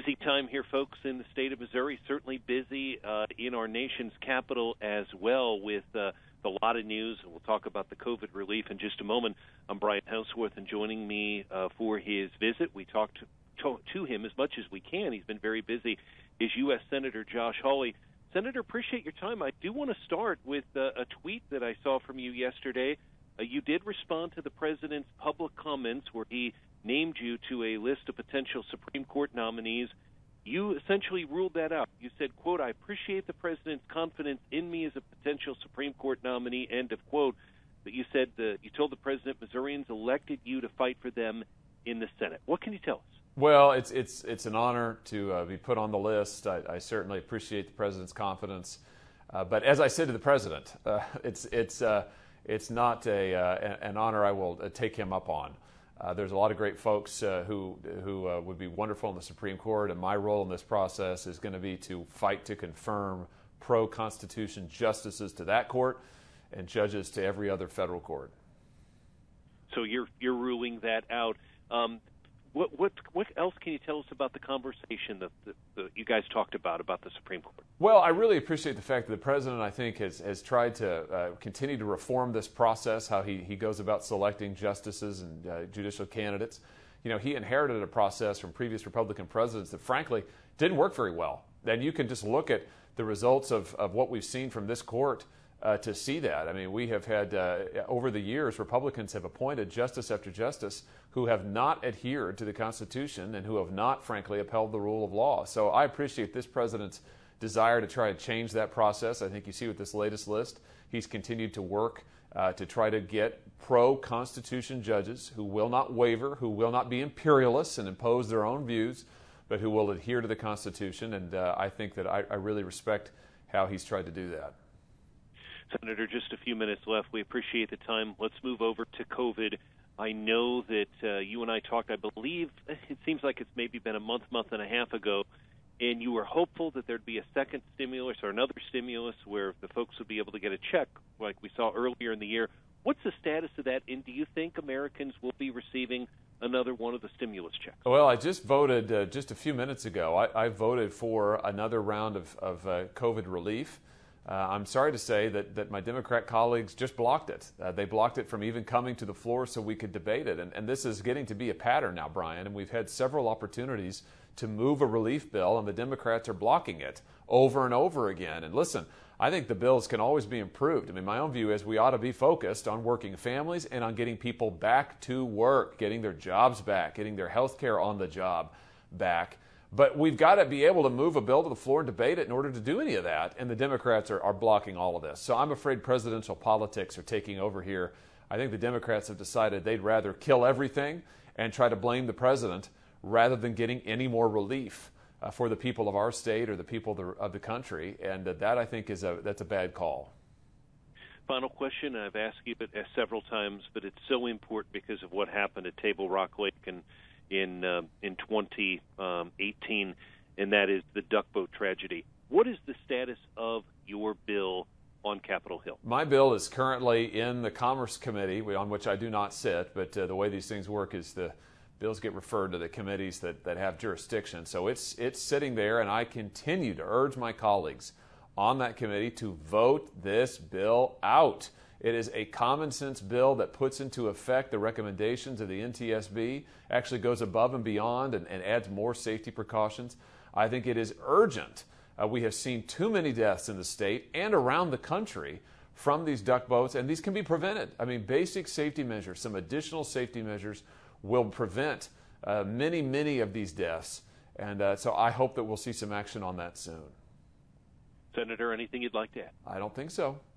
Busy time here, folks, in the state of Missouri. Certainly busy in our nation's capital as well with a lot of news. We'll talk about the COVID relief in just a moment. I'm Brian Houseworth, and joining me for his visit, we talked to him as much as we can. He's been very busy, is U.S. Senator Josh Hawley. Senator, appreciate your time. I do want to start with a tweet that I saw from you yesterday. You did respond to the president's public comments where he named you to a list of potential Supreme Court nominees. You essentially ruled that out. You said, quote, "I appreciate the president's confidence in me as a potential Supreme Court nominee," end of quote. But you said you told the president Missourians elected you to fight for them in the Senate. What can you tell us? Well, it's an honor to be put on the list. I certainly appreciate the president's confidence. But as I said to the president, it's not an honor I will take him up on. There's a lot of great folks who would be wonderful in the Supreme Court, and my role in this process is going to be to fight to confirm pro-Constitution justices to that court and judges to every other federal court. So you're ruling that out. What else can you tell us about the conversation that you guys talked about the Supreme Court? Well, I really appreciate the fact that the president, I think, has tried to continue to reform this process, how he goes about selecting justices and judicial candidates. You know, he inherited a process from previous Republican presidents that, frankly, didn't work very well. And you can just look at the results of what we've seen from this court to see that. I mean, we have had, over the years, Republicans have appointed justice after justice who have not adhered to the Constitution and who have not, frankly, upheld the rule of law. So I appreciate this president's desire to try to change that process. I think you see with this latest list, he's continued to work to try to get pro-Constitution judges who will not waver, who will not be imperialists and impose their own views, but who will adhere to the Constitution. And I think that I really respect how he's tried to do that. Senator, just a few minutes left. We appreciate the time. Let's move over to COVID. I know that you and I talked, I believe, it seems like it's maybe been a month and a half ago, and you were hopeful that there'd be a second stimulus or another stimulus where the folks would be able to get a check like we saw earlier in the year. What's the status of that, and do you think Americans will be receiving another one of the stimulus checks? Well, I just voted just a few minutes ago. I voted for another round of COVID relief. I'm sorry to say that my Democrat colleagues just blocked it. They blocked it from even coming to the floor so we could debate it. And this is getting to be a pattern now, Brian, and we've had several opportunities to move a relief bill, and the Democrats are blocking it over and over again. And listen, I think the bills can always be improved. I mean, my own view is we ought to be focused on working families and on getting people back to work, getting their jobs back, getting their health care on the job back. But we've got to be able to move a bill to the floor and debate it in order to do any of that, and the Democrats are blocking all of this. So I'm afraid presidential politics are taking over here. I think the Democrats have decided they'd rather kill everything and try to blame the president rather than getting any more relief for the people of our state or the people of the country, and that I think that's a bad call. Final question. I've asked you it several times, but it's so important because of what happened at Table Rock Lake and in 2018, and that is the duck boat tragedy. What is the status of your bill on Capitol Hill? My bill is currently in the Commerce Committee, on which I do not sit, but the way these things work is the bills get referred to the committees that have jurisdiction. So it's sitting there, and I continue to urge my colleagues on that committee to vote this bill out. It is a common sense bill that puts into effect the recommendations of the NTSB, actually goes above and beyond and adds more safety precautions. I think it is urgent. We have seen too many deaths in the state and around the country from these duck boats, and these can be prevented. I mean, basic safety measures, some additional safety measures will prevent many of these deaths. And so I hope that we'll see some action on that soon. Senator, anything you'd like to add? I don't think so.